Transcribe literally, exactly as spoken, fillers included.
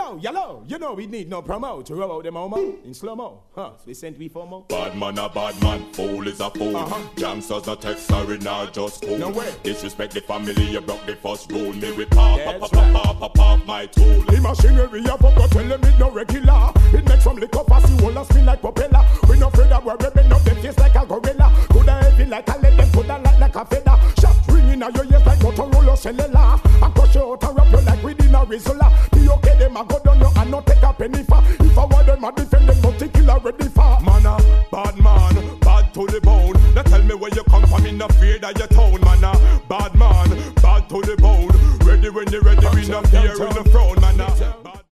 Yellow, yellow, you know we need no promo to roll out the momo in slow-mo. Huh, they sent we for more. Bad man a bad man, fool is a fool. Uh-huh. Gangsters not text, sorry, not just cool. No way. Disrespect the family, you broke the first rule. Me with pop, That's pop, pop, pop, pop, pop, my tool. The machinery I forgot, tell them it no regular. It makes from liquor fast, you will spin like propeller. We no afraid that we're ripping up them face like a gorilla. Coulda heavy like a lead, them coulda light like a feather. Shot ringing out your ears like Motorola cellular. And crush you out and wrap you like within a Rizzola. The okay them a go down you and not take a penny for. If I want them a defend them, but they kill already for. Man a bad man.